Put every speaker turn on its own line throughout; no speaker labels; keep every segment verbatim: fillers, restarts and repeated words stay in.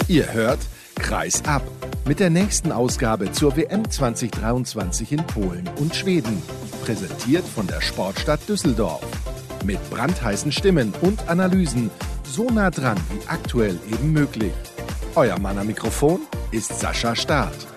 Ihr hört Kreis ab mit der nächsten Ausgabe zur W M zwanzig dreiundzwanzig in Polen und Schweden. Präsentiert von der Sportstadt Düsseldorf. Mit brandheißen Stimmen und Analysen, so nah dran wie aktuell eben möglich. Euer Mann am Mikrofon ist Sascha Staat.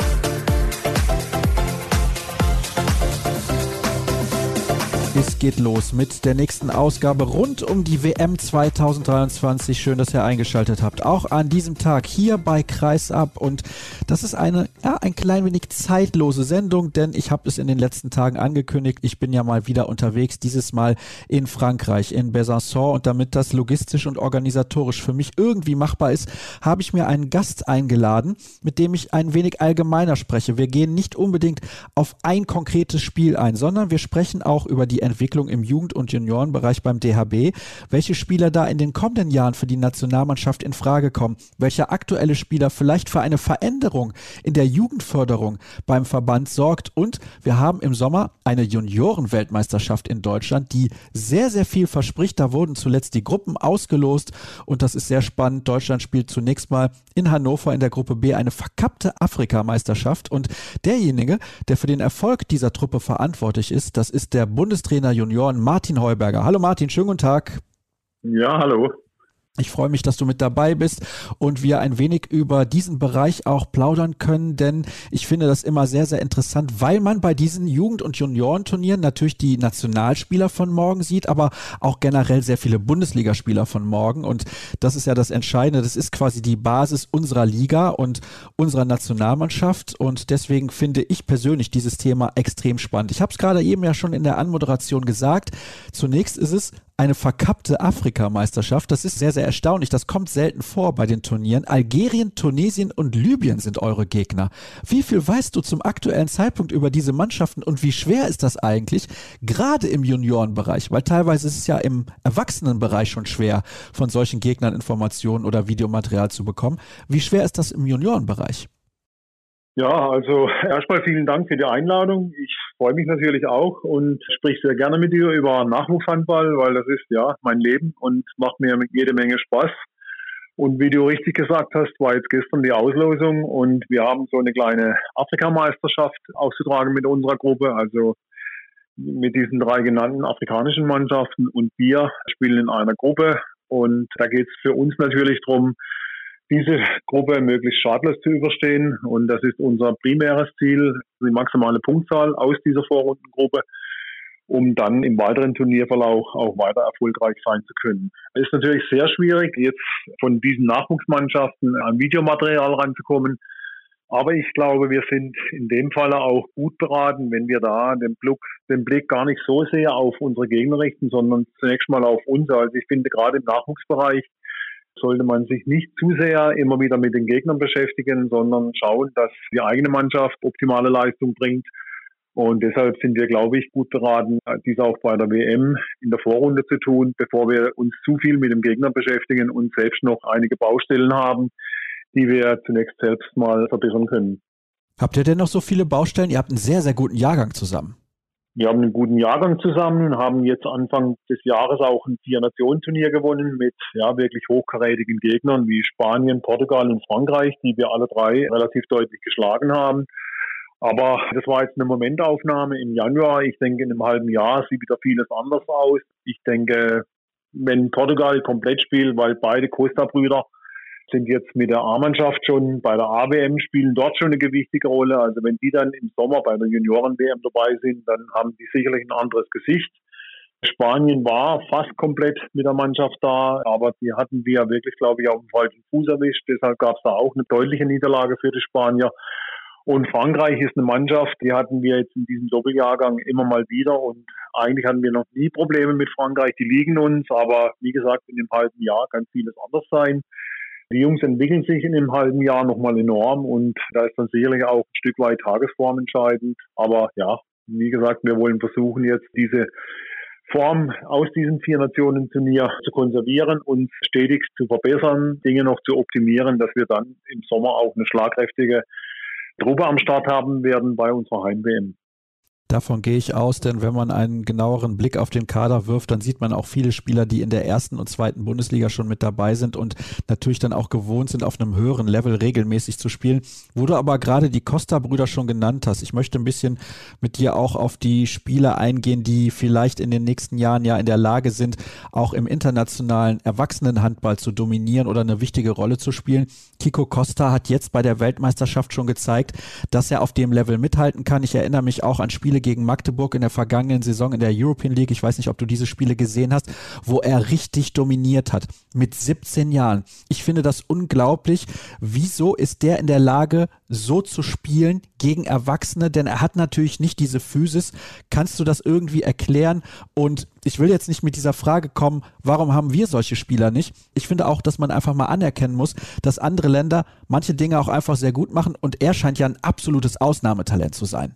Es geht los mit der nächsten Ausgabe rund um die W M zwanzig dreiundzwanzig. Schön, dass ihr eingeschaltet habt. Auch an diesem Tag hier bei Kreis ab. Und das ist eine, ja, ein klein wenig zeitlose Sendung, denn ich habe es in den letzten Tagen angekündigt. Ich bin ja mal wieder unterwegs, dieses Mal in Frankreich, in Besançon. Und damit das logistisch und organisatorisch für mich irgendwie machbar ist, habe ich mir einen Gast eingeladen, mit dem ich ein wenig allgemeiner spreche. Wir gehen nicht unbedingt auf ein konkretes Spiel ein, sondern wir sprechen auch über die Entwicklung im Jugend- und Juniorenbereich beim D H B, welche Spieler da in den kommenden Jahren für die Nationalmannschaft in Frage kommen, welcher aktuelle Spieler vielleicht für eine Veränderung in der Jugendförderung beim Verband sorgt, und wir haben im Sommer eine Juniorenweltmeisterschaft in Deutschland, die sehr, sehr viel verspricht. Da wurden zuletzt die Gruppen ausgelost und das ist sehr spannend. Deutschland spielt zunächst mal in Hannover in der Gruppe B eine verkappte Afrikameisterschaft, und derjenige, der für den Erfolg dieser Truppe verantwortlich ist, das ist der Bundestrainer Junioren Martin Heuberger. Hallo Martin, schönen guten Tag.
Ja, hallo.
Ich freue mich, dass du mit dabei bist und wir ein wenig über diesen Bereich auch plaudern können, denn ich finde das immer sehr, sehr interessant, weil man bei diesen Jugend- und Juniorenturnieren natürlich die Nationalspieler von morgen sieht, aber auch generell sehr viele Bundesligaspieler von morgen, und das ist ja das Entscheidende. Das ist quasi die Basis unserer Liga und unserer Nationalmannschaft, und deswegen finde ich persönlich dieses Thema extrem spannend. Ich habe es gerade eben ja schon in der Anmoderation gesagt. Zunächst ist es eine verkappte Afrikameisterschaft. Das ist sehr, sehr erstaunlich. Das kommt selten vor bei den Turnieren. Algerien, Tunesien und Libyen sind eure Gegner. Wie viel weißt du zum aktuellen Zeitpunkt über diese Mannschaften und wie schwer ist das eigentlich, gerade im Juniorenbereich? Weil teilweise ist es ja im Erwachsenenbereich schon schwer, von solchen Gegnern Informationen oder Videomaterial zu bekommen. Wie schwer ist das im Juniorenbereich?
Ja, also erstmal vielen Dank für die Einladung. Ich freue mich natürlich auch und spreche sehr gerne mit dir über Nachwuchshandball, weil das ist ja mein Leben und macht mir jede Menge Spaß. Und wie du richtig gesagt hast, war jetzt gestern die Auslosung und wir haben so eine kleine Afrikameisterschaft auszutragen mit unserer Gruppe, also mit diesen drei genannten afrikanischen Mannschaften, und wir spielen in einer Gruppe, und da geht es für uns natürlich darum, diese Gruppe möglichst schadlos zu überstehen, und das ist unser primäres Ziel, die maximale Punktzahl aus dieser Vorrundengruppe, um dann im weiteren Turnierverlauf auch weiter erfolgreich sein zu können. Es ist natürlich sehr schwierig, jetzt von diesen Nachwuchsmannschaften an Videomaterial ranzukommen, aber ich glaube, wir sind in dem Falle auch gut beraten, wenn wir da den Blick, den Blick gar nicht so sehr auf unsere Gegner richten, sondern zunächst mal auf uns. Also ich finde, gerade im Nachwuchsbereich sollte man sich nicht zu sehr immer wieder mit den Gegnern beschäftigen, sondern schauen, dass die eigene Mannschaft optimale Leistung bringt. Und deshalb sind wir, glaube ich, gut beraten, dies auch bei der W M in der Vorrunde zu tun, bevor wir uns zu viel mit dem Gegner beschäftigen und selbst noch einige Baustellen haben, die wir zunächst selbst mal verbessern können.
Habt ihr denn noch so viele Baustellen? Ihr habt einen sehr, sehr guten Jahrgang zusammen.
Wir haben einen guten Jahrgang zusammen, haben jetzt Anfang des Jahres auch ein Vier-Nationen-Turnier gewonnen mit ja wirklich hochkarätigen Gegnern wie Spanien, Portugal und Frankreich, die wir alle drei relativ deutlich geschlagen haben. Aber das war jetzt eine Momentaufnahme im Januar. Ich denke, in einem halben Jahr sieht wieder vieles anders aus. Ich denke, wenn Portugal komplett spielt, weil beide Costa-Brüder sind jetzt mit der A-Mannschaft schon bei der A W M, spielen dort schon eine gewichtige Rolle. Also wenn die dann im Sommer bei der Junioren-W M dabei sind, dann haben die sicherlich ein anderes Gesicht. Spanien war fast komplett mit der Mannschaft da, aber die hatten wir ja wirklich, glaube ich, auf dem falschen Fuß erwischt. Deshalb gab es da auch eine deutliche Niederlage für die Spanier. Und Frankreich ist eine Mannschaft, die hatten wir jetzt in diesem Doppeljahrgang immer mal wieder, und eigentlich hatten wir noch nie Probleme mit Frankreich. Die liegen uns, aber wie gesagt, in dem halben Jahr kann vieles anders sein. Die Jungs entwickeln sich in einem halben Jahr nochmal enorm, und da ist dann sicherlich auch ein Stück weit Tagesform entscheidend. Aber ja, wie gesagt, wir wollen versuchen, jetzt diese Form aus diesem Vier-Nationen-Turnier zu konservieren und stetig zu verbessern, Dinge noch zu optimieren, dass wir dann im Sommer auch eine schlagkräftige Truppe am Start haben werden bei unserer Heim-W M.
Davon gehe ich aus, denn wenn man einen genaueren Blick auf den Kader wirft, dann sieht man auch viele Spieler, die in der ersten und zweiten Bundesliga schon mit dabei sind und natürlich dann auch gewohnt sind, auf einem höheren Level regelmäßig zu spielen. Wo du aber gerade die Costa-Brüder schon genannt hast, ich möchte ein bisschen mit dir auch auf die Spieler eingehen, die vielleicht in den nächsten Jahren ja in der Lage sind, auch im internationalen Erwachsenenhandball zu dominieren oder eine wichtige Rolle zu spielen. Kiko Costa hat jetzt bei der Weltmeisterschaft schon gezeigt, dass er auf dem Level mithalten kann. Ich erinnere mich auch an Spiele gegen Magdeburg in der vergangenen Saison in der European League. Ich weiß nicht, ob du diese Spiele gesehen hast, wo er richtig dominiert hat. Mit siebzehn Jahren. Ich finde das unglaublich. Wieso ist der in der Lage, so zu spielen gegen Erwachsene? Denn er hat natürlich nicht diese Physis. Kannst du das irgendwie erklären? Und ich will jetzt nicht mit dieser Frage kommen, warum haben wir solche Spieler nicht? Ich finde auch, dass man einfach mal anerkennen muss, dass andere Länder manche Dinge auch einfach sehr gut machen und er scheint ja ein absolutes Ausnahmetalent zu sein.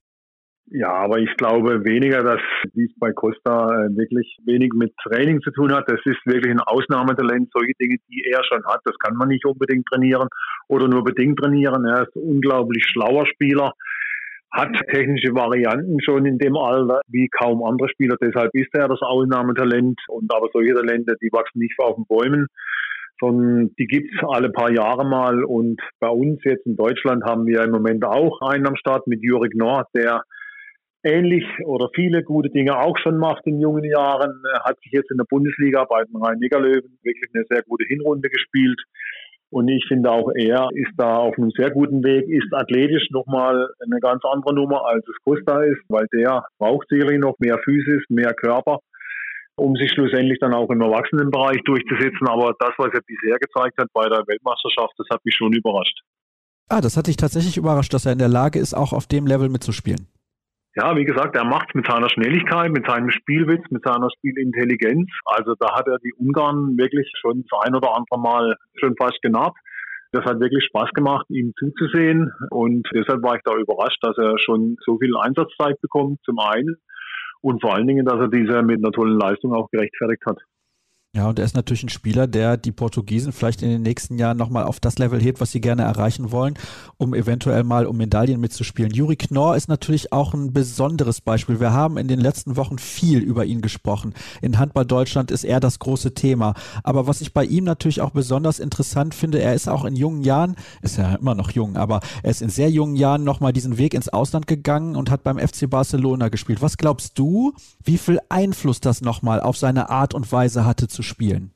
Ja, aber ich glaube weniger, dass dies bei Costa äh, wirklich wenig mit Training zu tun hat. Das ist wirklich ein Ausnahmetalent. Solche Dinge, die er schon hat, das kann man nicht unbedingt trainieren oder nur bedingt trainieren. Er ist ein unglaublich schlauer Spieler, hat technische Varianten schon in dem Alter wie kaum andere Spieler. Deshalb ist er das Ausnahmetalent. Und aber solche Talente, die wachsen nicht auf den Bäumen, sondern die gibt's alle paar Jahre mal. Und bei uns jetzt in Deutschland haben wir im Moment auch einen am Start mit Juri Knorr, der ähnlich oder viele gute Dinge auch schon macht in jungen Jahren. Er hat sich jetzt in der Bundesliga bei den Rhein-Neckar-Löwen wirklich eine sehr gute Hinrunde gespielt. Und ich finde auch, er ist da auf einem sehr guten Weg, ist athletisch nochmal eine ganz andere Nummer, als es Costa ist, weil der braucht sicherlich noch mehr Physis, mehr Körper, um sich schlussendlich dann auch im Erwachsenenbereich durchzusetzen. Aber das, was er bisher gezeigt hat bei der Weltmeisterschaft, das hat mich schon überrascht.
Ah, das hat dich tatsächlich überrascht, dass er in der Lage ist, auch auf dem Level mitzuspielen.
Ja, wie gesagt, er macht es mit seiner Schnelligkeit, mit seinem Spielwitz, mit seiner Spielintelligenz. Also da hat er die Ungarn wirklich schon das ein oder andere Mal schon fast genarrt. Das hat wirklich Spaß gemacht, ihm zuzusehen. Und deshalb war ich da überrascht, dass er schon so viel Einsatzzeit bekommt, zum einen. Und vor allen Dingen, dass er diese mit einer tollen Leistung auch gerechtfertigt hat.
Ja, und er ist natürlich ein Spieler, der die Portugiesen vielleicht in den nächsten Jahren nochmal auf das Level hebt, was sie gerne erreichen wollen, um eventuell mal um Medaillen mitzuspielen. Juri Knorr ist natürlich auch ein besonderes Beispiel. Wir haben in den letzten Wochen viel über ihn gesprochen. In Handball Deutschland ist er das große Thema. Aber was ich bei ihm natürlich auch besonders interessant finde, er ist auch in jungen Jahren, ist ja immer noch jung, aber er ist in sehr jungen Jahren nochmal diesen Weg ins Ausland gegangen und hat beim F C Barcelona gespielt. Was glaubst du, wie viel Einfluss das nochmal auf seine Art und Weise hatte zu spielen?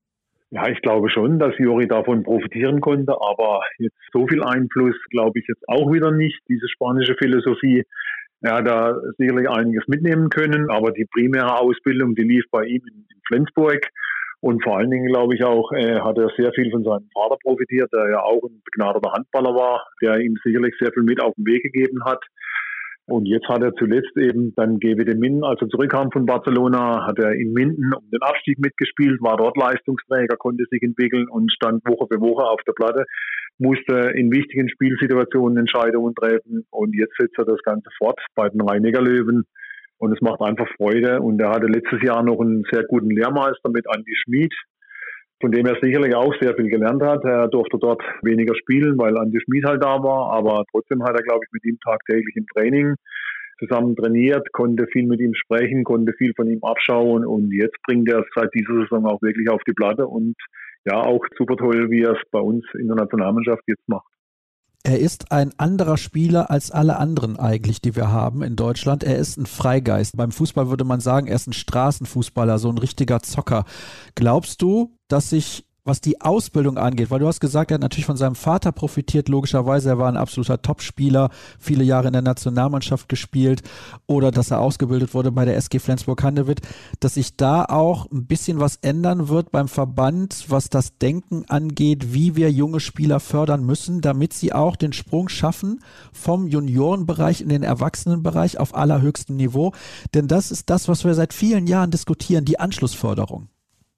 Ja, ich glaube schon, dass Juri davon profitieren konnte, aber jetzt so viel Einfluss glaube ich jetzt auch wieder nicht. Diese spanische Philosophie, er hat da sicherlich einiges mitnehmen können, aber die primäre Ausbildung, die lief bei ihm in, in Flensburg und vor allen Dingen glaube ich auch, äh, hat er sehr viel von seinem Vater profitiert, der ja auch ein begnadeter Handballer war, der ihm sicherlich sehr viel mit auf den Weg gegeben hat. Und jetzt hat er zuletzt eben dann G W D Minden, als er zurückkam von Barcelona, hat er in Minden um den Abstieg mitgespielt, war dort Leistungsträger, konnte sich entwickeln und stand Woche für Woche auf der Platte, musste in wichtigen Spielsituationen Entscheidungen treffen und jetzt setzt er das Ganze fort bei den Rhein-Neckar-Löwen und es macht einfach Freude. Und er hatte letztes Jahr noch einen sehr guten Lehrmeister mit Andi Schmid, von dem er sicherlich auch sehr viel gelernt hat. Er durfte dort weniger spielen, weil Andi Schmid halt da war, aber trotzdem hat er, glaube ich, mit ihm tagtäglich im Training zusammen trainiert, konnte viel mit ihm sprechen, konnte viel von ihm abschauen und jetzt bringt er es seit dieser Saison auch wirklich auf die Platte und ja, auch super toll, wie er es bei uns in der Nationalmannschaft jetzt macht.
Er ist ein anderer Spieler als alle anderen eigentlich, die wir haben in Deutschland. Er ist ein Freigeist. Beim Fußball würde man sagen, er ist ein Straßenfußballer, so ein richtiger Zocker. Glaubst du, dass sich, was die Ausbildung angeht, weil du hast gesagt, er hat natürlich von seinem Vater profitiert, logischerweise, er war ein absoluter Topspieler, viele Jahre in der Nationalmannschaft gespielt oder dass er ausgebildet wurde bei der S G Flensburg-Handewitt, dass sich da auch ein bisschen was ändern wird beim Verband, was das Denken angeht, wie wir junge Spieler fördern müssen, damit sie auch den Sprung schaffen vom Juniorenbereich in den Erwachsenenbereich auf allerhöchstem Niveau, denn das ist das, was wir seit vielen Jahren diskutieren, die Anschlussförderung.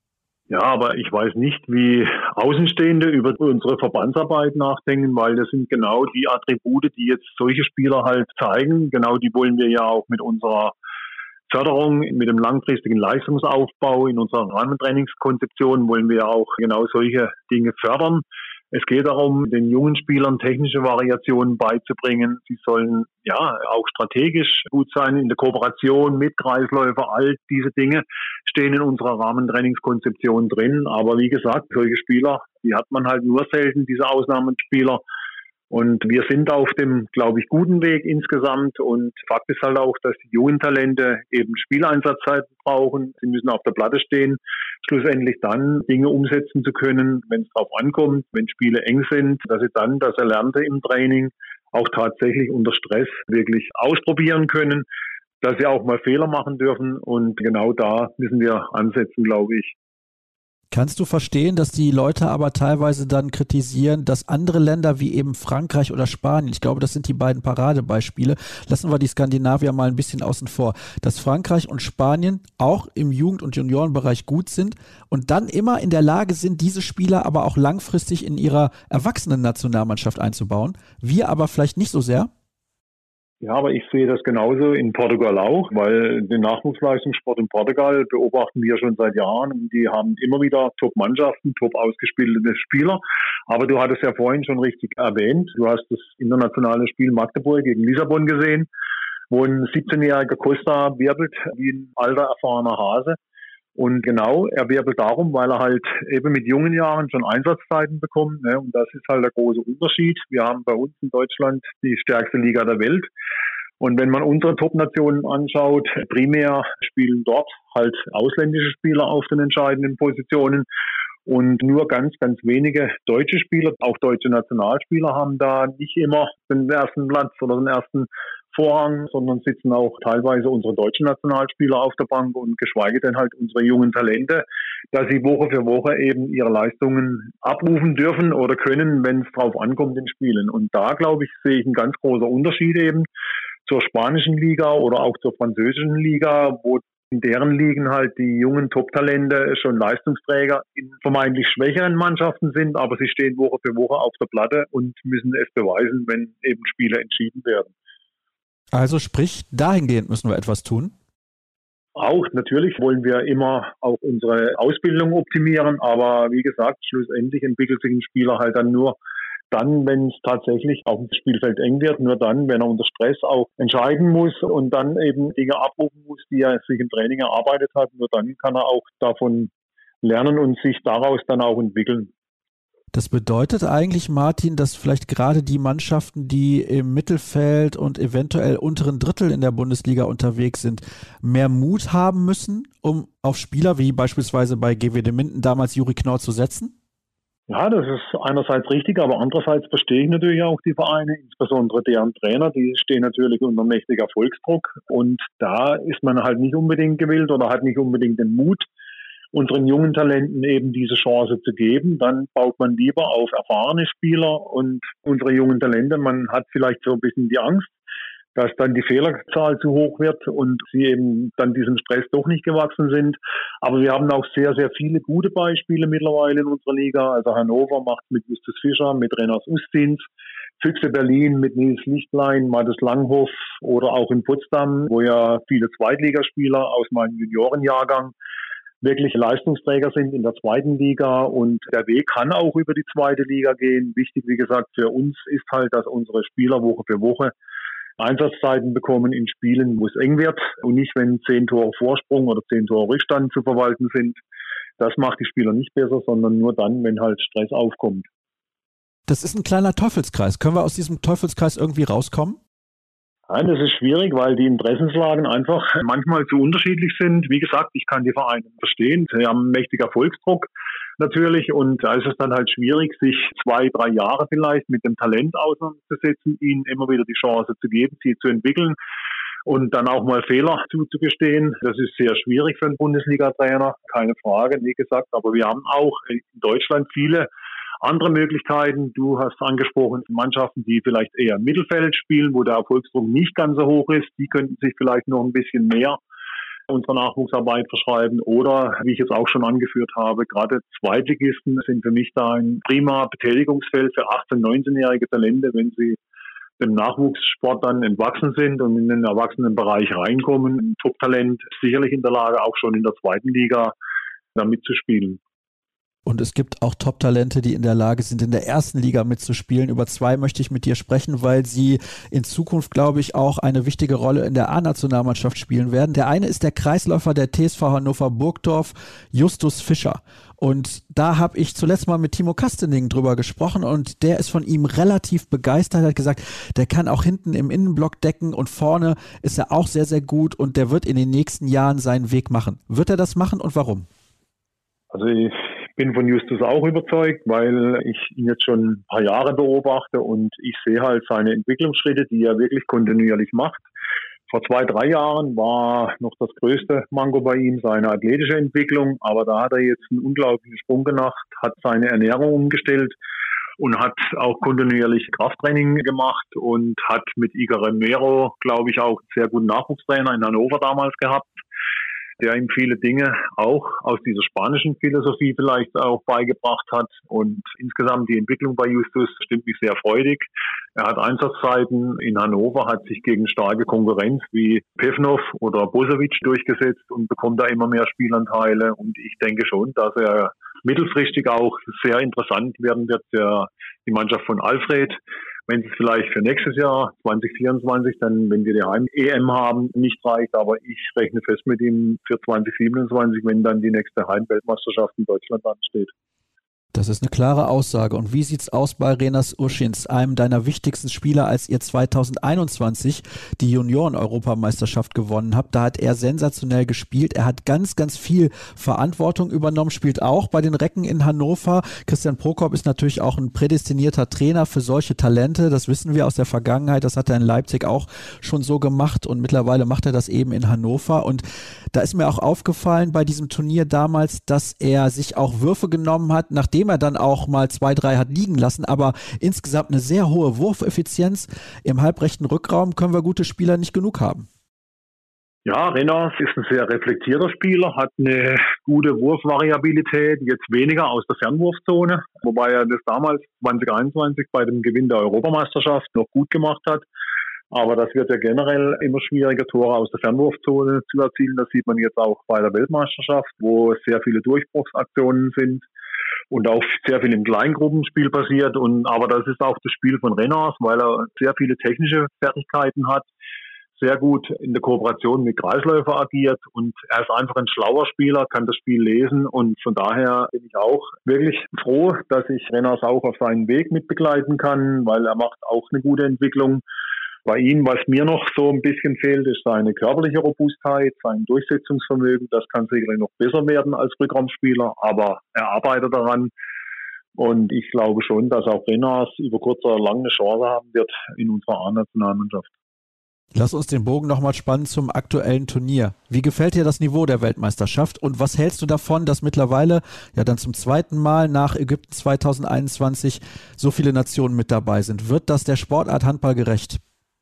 Ja, aber ich weiß nicht, wie Außenstehende über unsere Verbandsarbeit nachdenken, weil das sind genau die Attribute, die jetzt solche Spieler halt zeigen. Genau die wollen wir ja auch mit unserer Förderung, mit dem langfristigen Leistungsaufbau, in unserer Rahmentrainingskonzeption wollen wir ja auch genau solche Dinge fördern. Es geht darum, den jungen Spielern technische Variationen beizubringen. Sie sollen ja auch strategisch gut sein in der Kooperation mit Kreisläufer. All diese Dinge stehen in unserer Rahmentrainingskonzeption drin. Aber wie gesagt, solche Spieler, die hat man halt nur selten, diese Ausnahmespieler. Und wir sind auf dem, glaube ich, guten Weg insgesamt. Und Fakt ist halt auch, dass die jungen Talente eben Spieleinsatzzeiten brauchen. Sie müssen auf der Platte stehen, schlussendlich dann Dinge umsetzen zu können, wenn es darauf ankommt, wenn Spiele eng sind, dass sie dann das Erlernte im Training auch tatsächlich unter Stress wirklich ausprobieren können, dass sie auch mal Fehler machen dürfen. Und genau da müssen wir ansetzen, glaube ich.
Kannst du verstehen, dass die Leute aber teilweise dann kritisieren, dass andere Länder wie eben Frankreich oder Spanien, ich glaube, das sind die beiden Paradebeispiele, lassen wir die Skandinavier mal ein bisschen außen vor, dass Frankreich und Spanien auch im Jugend- und Juniorenbereich gut sind und dann immer in der Lage sind, diese Spieler aber auch langfristig in ihrer Erwachsenen-Nationalmannschaft einzubauen. Wir aber vielleicht nicht so sehr?
Ja, aber ich sehe das genauso in Portugal auch, weil den Nachwuchsleistungssport in Portugal beobachten wir schon seit Jahren und die haben immer wieder Top-Mannschaften, top ausgebildete Spieler. Aber du hattest ja vorhin schon richtig erwähnt, du hast das internationale Spiel Magdeburg gegen Lissabon gesehen, wo ein siebzehnjähriger Costa wirbelt wie ein alter, erfahrener Hase. Und genau, er wirbelt darum, weil er halt eben mit jungen Jahren schon Einsatzzeiten bekommt. Ne? Und das ist halt der große Unterschied. Wir haben bei uns in Deutschland die stärkste Liga der Welt. Und wenn man unsere Top-Nationen anschaut, primär spielen dort halt ausländische Spieler auf den entscheidenden Positionen. Und nur ganz, ganz wenige deutsche Spieler, auch deutsche Nationalspieler, haben da nicht immer den ersten Platz oder den ersten Vorrang, sondern sitzen auch teilweise unsere deutschen Nationalspieler auf der Bank und geschweige denn halt unsere jungen Talente, dass sie Woche für Woche eben ihre Leistungen abrufen dürfen oder können, wenn es drauf ankommt in Spielen. Und da, glaube ich, sehe ich einen ganz großen Unterschied eben zur spanischen Liga oder auch zur französischen Liga, wo in deren Ligen halt die jungen Top-Talente schon Leistungsträger in vermeintlich schwächeren Mannschaften sind, aber sie stehen Woche für Woche auf der Platte und müssen es beweisen, wenn eben Spiele entschieden werden.
Also sprich, dahingehend müssen wir etwas tun?
Auch natürlich wollen wir immer auch unsere Ausbildung optimieren, aber wie gesagt, schlussendlich entwickelt sich ein Spieler halt dann nur dann, wenn es tatsächlich auf dem Spielfeld eng wird, nur dann, wenn er unter Stress auch entscheiden muss und dann eben Dinge abrufen muss, die er sich im Training erarbeitet hat, nur dann kann er auch davon lernen und sich daraus dann auch entwickeln.
Das bedeutet eigentlich, Martin, dass vielleicht gerade die Mannschaften, die im Mittelfeld und eventuell unteren Drittel in der Bundesliga unterwegs sind, mehr Mut haben müssen, um auf Spieler wie beispielsweise bei G W de Minden damals Juri Knorr zu setzen?
Ja, das ist einerseits richtig, aber andererseits verstehe ich natürlich auch die Vereine, insbesondere deren Trainer, die stehen natürlich unter mächtiger Erfolgsdruck und da ist man halt nicht unbedingt gewillt oder hat nicht unbedingt den Mut, unseren jungen Talenten eben diese Chance zu geben. Dann baut man lieber auf erfahrene Spieler und unsere jungen Talente, man hat vielleicht so ein bisschen die Angst, dass dann die Fehlerzahl zu hoch wird und sie eben dann diesem Stress doch nicht gewachsen sind. Aber wir haben auch sehr, sehr viele gute Beispiele mittlerweile in unserer Liga. Also Hannover macht mit Justus Fischer, mit Renas Ustins, Füchse Berlin mit Nils Lichtlein, Mathis Langhoff oder auch in Potsdam, wo ja viele Zweitligaspieler aus meinem Juniorenjahrgang wirklich Leistungsträger sind in der zweiten Liga und der Weg kann auch über die zweite Liga gehen. Wichtig, wie gesagt, für uns ist halt, dass unsere Spieler Woche für Woche Einsatzzeiten bekommen in Spielen, wo es eng wird und nicht, wenn zehn Tore Vorsprung oder zehn Tore Rückstand zu verwalten sind. Das macht die Spieler nicht besser, sondern nur dann, wenn halt Stress aufkommt.
Das ist ein kleiner Teufelskreis. Können wir aus diesem Teufelskreis irgendwie rauskommen?
Nein, das ist schwierig, weil die Interessenslagen einfach manchmal zu unterschiedlich sind. Wie gesagt, ich kann die Vereine verstehen. Sie haben einen mächtigen Erfolgsdruck natürlich und da ist es dann halt schwierig, sich zwei, drei Jahre vielleicht mit dem Talent auseinanderzusetzen, ihnen immer wieder die Chance zu geben, sie zu entwickeln und dann auch mal Fehler zuzugestehen. Das ist sehr schwierig für einen Bundesliga-Trainer, keine Frage, wie gesagt. Aber wir haben auch in Deutschland viele andere Möglichkeiten. Du hast angesprochen, Mannschaften, die vielleicht eher im Mittelfeld spielen, wo der Erfolgsdruck nicht ganz so hoch ist, die könnten sich vielleicht noch ein bisschen mehr unserer Nachwuchsarbeit verschreiben. Oder, wie ich es auch schon angeführt habe, gerade Zweitligisten sind für mich da ein prima Betätigungsfeld für achtzehn-, neunzehnjährige Talente, wenn sie dem Nachwuchssport dann entwachsen sind und in den Erwachsenenbereich reinkommen. Ein Top-Talent ist sicherlich in der Lage, auch schon in der zweiten Liga da mitzuspielen.
Und es gibt auch Top-Talente, die in der Lage sind, in der ersten Liga mitzuspielen. Über zwei möchte ich mit dir sprechen, weil sie in Zukunft, glaube ich, auch eine wichtige Rolle in der A-Nationalmannschaft spielen werden. Der eine ist der Kreisläufer der T S V Hannover Burgdorf, Justus Fischer. Und da habe ich zuletzt mal mit Timo Kastening drüber gesprochen und der ist von ihm relativ begeistert, hat gesagt, der kann auch hinten im Innenblock decken und vorne ist er auch sehr, sehr gut und der wird in den nächsten Jahren seinen Weg machen. Wird er das machen und warum?
Also ich bin von Justus auch überzeugt, weil ich ihn jetzt schon ein paar Jahre beobachte und ich sehe halt seine Entwicklungsschritte, die er wirklich kontinuierlich macht. Vor zwei, drei Jahren war noch das größte Manko bei ihm seine athletische Entwicklung, aber da hat er jetzt einen unglaublichen Sprung gemacht, hat seine Ernährung umgestellt und hat auch kontinuierlich Krafttraining gemacht und hat mit Igor Remero, glaube ich, auch einen sehr guten Nachwuchstrainer in Hannover damals gehabt, der ihm viele Dinge auch aus dieser spanischen Philosophie vielleicht auch beigebracht hat. Und insgesamt die Entwicklung bei Justus stimmt mich sehr freudig. Er hat Einsatzzeiten in Hannover, hat sich gegen starke Konkurrenz wie Pevnov oder Bosovic durchgesetzt und bekommt da immer mehr Spielanteile. Und ich denke schon, dass er mittelfristig auch sehr interessant werden wird für die Mannschaft von Alfred. Wenn es vielleicht für nächstes Jahr zwanzig vierundzwanzig, dann, wenn wir die Heim-E M haben, nicht reicht. Aber ich rechne fest mit ihm für zwanzig siebenundzwanzig, wenn dann die nächste Heim-Weltmeisterschaft in Deutschland ansteht.
Das ist eine klare Aussage. Und wie sieht's aus bei Renas Uschins, einem deiner wichtigsten Spieler, als ihr zwanzig einundzwanzig die Junioren-Europameisterschaft gewonnen habt? Da hat er sensationell gespielt. Er hat ganz, ganz viel Verantwortung übernommen, spielt auch bei den Recken in Hannover. Christian Prokop ist natürlich auch ein prädestinierter Trainer für solche Talente. Das wissen wir aus der Vergangenheit. Das hat er in Leipzig auch schon so gemacht und mittlerweile macht er das eben in Hannover. Und da ist mir auch aufgefallen bei diesem Turnier damals, dass er sich auch Würfe genommen hat, nachdem er dann auch mal zwei, drei hat liegen lassen, aber insgesamt eine sehr hohe Wurfeffizienz. Im halbrechten Rückraum können wir gute Spieler nicht genug haben.
Ja, Renas ist ein sehr reflektierter Spieler, hat eine gute Wurfvariabilität, jetzt weniger aus der Fernwurfzone, wobei er das damals zwanzig einundzwanzig bei dem Gewinn der Europameisterschaft noch gut gemacht hat. Aber das wird ja generell immer schwieriger, Tore aus der Fernwurfzone zu erzielen. Das sieht man jetzt auch bei der Weltmeisterschaft, wo sehr viele Durchbruchsaktionen sind und auch sehr viel im Kleingruppenspiel passiert. Und aber das ist auch das Spiel von Renas, weil er sehr viele technische Fertigkeiten hat, sehr gut in der Kooperation mit Kreisläufer agiert und er ist einfach ein schlauer Spieler, kann das Spiel lesen und von daher bin ich auch wirklich froh, dass ich Renas auch auf seinen Weg mitbegleiten kann, weil er macht auch eine gute Entwicklung. Bei ihm, was mir noch so ein bisschen fehlt, ist seine körperliche Robustheit, sein Durchsetzungsvermögen. Das kann sicherlich noch besser werden als Rückraumspieler, aber er arbeitet daran. Und ich glaube schon, dass auch Renas über kurz oder lang eine Chance haben wird in unserer A-Nationalmannschaft.
Lass uns den Bogen nochmal spannen zum aktuellen Turnier. Wie gefällt dir das Niveau der Weltmeisterschaft und was hältst du davon, dass mittlerweile ja dann zum zweiten Mal nach Ägypten zwanzig einundzwanzig so viele Nationen mit dabei sind? Wird das der Sportart Handball gerecht?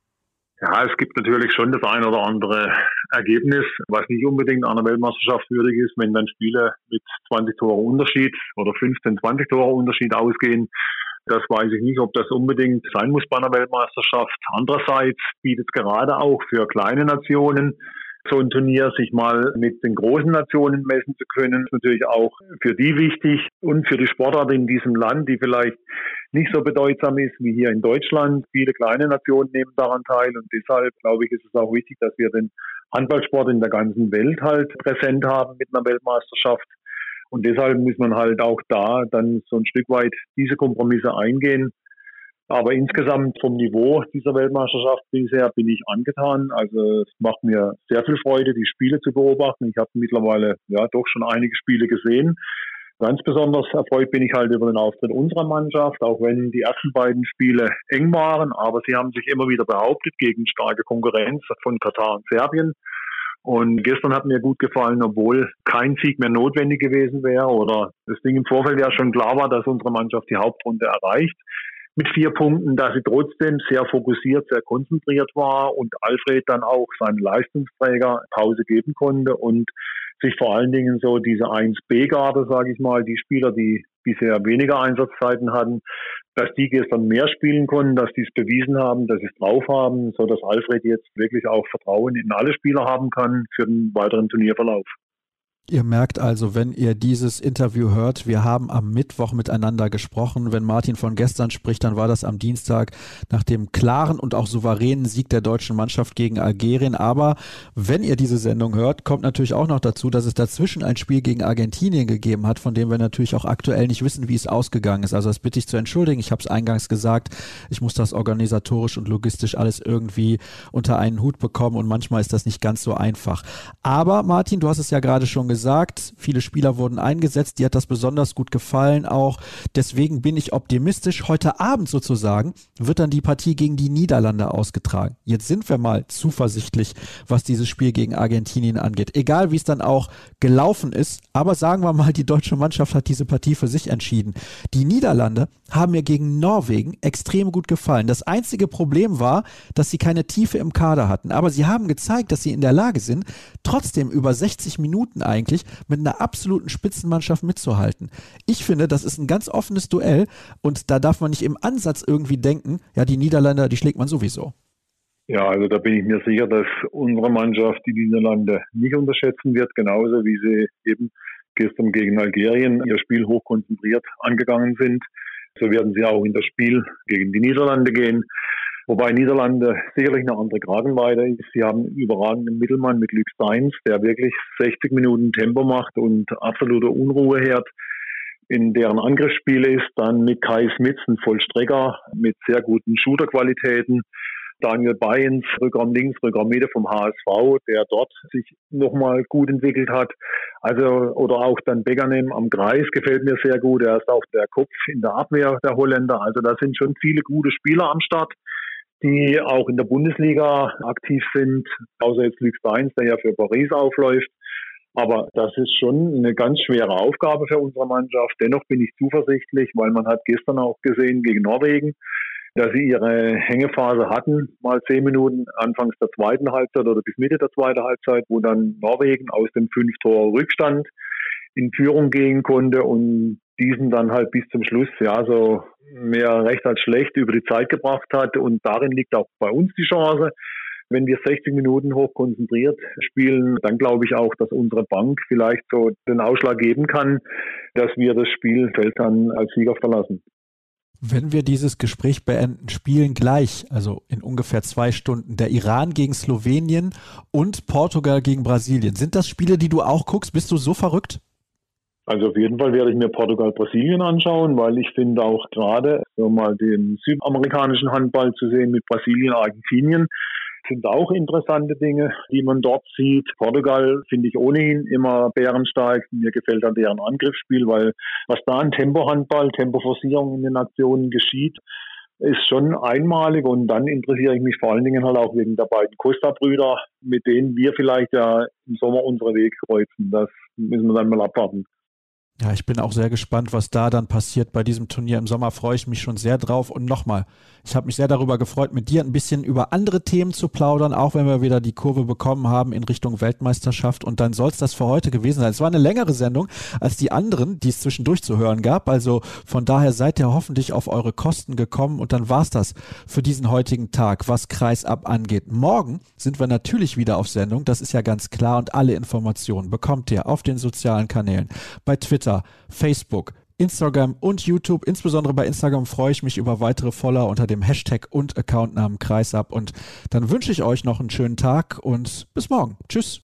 Ja, es gibt natürlich schon das ein oder andere Ergebnis, was nicht unbedingt einer Weltmeisterschaft würdig ist, wenn dann Spiele mit zwanzig Tore Unterschied oder fünfzehn, zwanzig Tore Unterschied ausgehen. Das weiß ich nicht, ob das unbedingt sein muss bei einer Weltmeisterschaft. Andererseits bietet es gerade auch für kleine Nationen so ein Turnier, sich mal mit den großen Nationen messen zu können, ist natürlich auch für die wichtig und für die Sportart in diesem Land, die vielleicht nicht so bedeutsam ist wie hier in Deutschland. Viele kleine Nationen nehmen daran teil und deshalb, glaube ich, ist es auch wichtig, dass wir den Handballsport in der ganzen Welt halt präsent haben mit einer Weltmeisterschaft. Und deshalb muss man halt auch da dann so ein Stück weit diese Kompromisse eingehen. Aber insgesamt vom Niveau dieser Weltmeisterschaft bisher bin ich angetan. Also es macht mir sehr viel Freude, die Spiele zu beobachten. Ich habe mittlerweile ja doch schon einige Spiele gesehen. Ganz besonders erfreut bin ich halt über den Auftritt unserer Mannschaft, auch wenn die ersten beiden Spiele eng waren. Aber sie haben sich immer wieder behauptet gegen starke Konkurrenz von Katar und Serbien. Und gestern hat mir gut gefallen, obwohl kein Sieg mehr notwendig gewesen wäre oder das Ding im Vorfeld ja schon klar war, dass unsere Mannschaft die Hauptrunde erreicht mit vier Punkten, dass sie trotzdem sehr fokussiert, sehr konzentriert war und Alfred dann auch seinen Leistungsträger Pause geben konnte und sich vor allen Dingen so diese eins B-Garde, sage ich mal, die Spieler, die bisher weniger Einsatzzeiten hatten, dass die gestern mehr spielen konnten, dass die es bewiesen haben, dass sie es drauf haben, so dass Alfred jetzt wirklich auch Vertrauen in alle Spieler haben kann für den weiteren Turnierverlauf.
Ihr merkt also, wenn ihr dieses Interview hört, wir haben am Mittwoch miteinander gesprochen. Wenn Martin von gestern spricht, dann war das am Dienstag nach dem klaren und auch souveränen Sieg der deutschen Mannschaft gegen Algerien. Aber wenn ihr diese Sendung hört, kommt natürlich auch noch dazu, dass es dazwischen ein Spiel gegen Argentinien gegeben hat, von dem wir natürlich auch aktuell nicht wissen, wie es ausgegangen ist. Also das bitte ich zu entschuldigen. Ich habe es eingangs gesagt, ich muss das organisatorisch und logistisch alles irgendwie unter einen Hut bekommen und manchmal ist das nicht ganz so einfach. Aber Martin, du hast es ja gerade schon gesagt, gesagt, viele Spieler wurden eingesetzt, dir hat das besonders gut gefallen auch, deswegen bin ich optimistisch. Heute Abend sozusagen wird dann die Partie gegen die Niederlande ausgetragen. Jetzt sind wir mal zuversichtlich, was dieses Spiel gegen Argentinien angeht. Egal wie es dann auch gelaufen ist, aber sagen wir mal, die deutsche Mannschaft hat diese Partie für sich entschieden. Die Niederlande haben mir gegen Norwegen extrem gut gefallen. Das einzige Problem war, dass sie keine Tiefe im Kader hatten, aber sie haben gezeigt, dass sie in der Lage sind, trotzdem über sechzig Minuten eigentlich mit einer absoluten Spitzenmannschaft mitzuhalten. Ich finde, das ist ein ganz offenes Duell und da darf man nicht im Ansatz irgendwie denken, ja, die Niederländer, die schlägt man sowieso.
Ja, also da bin ich mir sicher, dass unsere Mannschaft die Niederlande nicht unterschätzen wird, genauso wie sie eben gestern gegen Algerien ihr Spiel hochkonzentriert angegangen sind. So werden sie auch in das Spiel gegen die Niederlande gehen. Wobei Niederlande sicherlich eine andere Kragenweite ist. Sie haben einen überragenden Mittelmann mit Luc Steins, der wirklich sechzig Minuten Tempo macht und absolute Unruhe herd in deren Angriffsspiele ist. Dann mit Kai Smits, ein Vollstrecker mit sehr guten Shooterqualitäten. Daniel Bayens, Rückraum links, Rückraum Mitte vom H S V, der dort sich nochmal gut entwickelt hat. Also, oder auch dann Beganem am Kreis gefällt mir sehr gut. Er ist auch der Kopf in der Abwehr der Holländer. Also da sind schon viele gute Spieler am Start, die auch in der Bundesliga aktiv sind, außer jetzt Luc Steins, der ja für Paris aufläuft. Aber das ist schon eine ganz schwere Aufgabe für unsere Mannschaft. Dennoch bin ich zuversichtlich, weil man hat gestern auch gesehen gegen Norwegen, dass sie ihre Hängephase hatten, mal zehn Minuten anfangs der zweiten Halbzeit oder bis Mitte der zweiten Halbzeit, wo dann Norwegen aus dem fünf Tor Rückstand in Führung gehen konnte und diesen dann halt bis zum Schluss, ja, so mehr recht als schlecht über die Zeit gebracht hat. Und darin liegt auch bei uns die Chance. Wenn wir sechzig Minuten hoch konzentriert spielen, dann glaube ich auch, dass unsere Bank vielleicht so den Ausschlag geben kann, dass wir das Spielfeld dann als Sieger verlassen.
Wenn wir dieses Gespräch beenden, spielen gleich, also in ungefähr zwei Stunden, der Iran gegen Slowenien und Portugal gegen Brasilien. Sind das Spiele, die du auch guckst? Bist du so verrückt?
Also auf jeden Fall werde ich mir Portugal-Brasilien anschauen, weil ich finde auch gerade so mal den südamerikanischen Handball zu sehen mit Brasilien, Argentinien, sind auch interessante Dinge, die man dort sieht. Portugal finde ich ohnehin immer bärenstark. Mir gefällt dann deren Angriffsspiel, weil was da an Tempohandball, Tempoforcierung in den Nationen geschieht, ist schon einmalig. Und dann interessiere ich mich vor allen Dingen halt auch wegen der beiden Costa-Brüder, mit denen wir vielleicht ja im Sommer unsere Wege kreuzen. Das müssen wir dann mal abwarten.
Ja, ich bin auch sehr gespannt, was da dann passiert bei diesem Turnier. Im Sommer freue ich mich schon sehr drauf. Und nochmal, ich habe mich sehr darüber gefreut, mit dir ein bisschen über andere Themen zu plaudern, auch wenn wir wieder die Kurve bekommen haben in Richtung Weltmeisterschaft. Und dann soll es das für heute gewesen sein. Es war eine längere Sendung als die anderen, die es zwischendurch zu hören gab. Also von daher seid ihr hoffentlich auf eure Kosten gekommen. Und dann war's das für diesen heutigen Tag, was Kreisab angeht. Morgen sind wir natürlich wieder auf Sendung. Das ist ja ganz klar. Und alle Informationen bekommt ihr auf den sozialen Kanälen, bei Twitter, Facebook, Instagram und YouTube. Insbesondere bei Instagram freue ich mich über weitere Follower unter dem Hashtag und Accountnamen Kreisab. Und dann wünsche ich euch noch einen schönen Tag und bis morgen. Tschüss.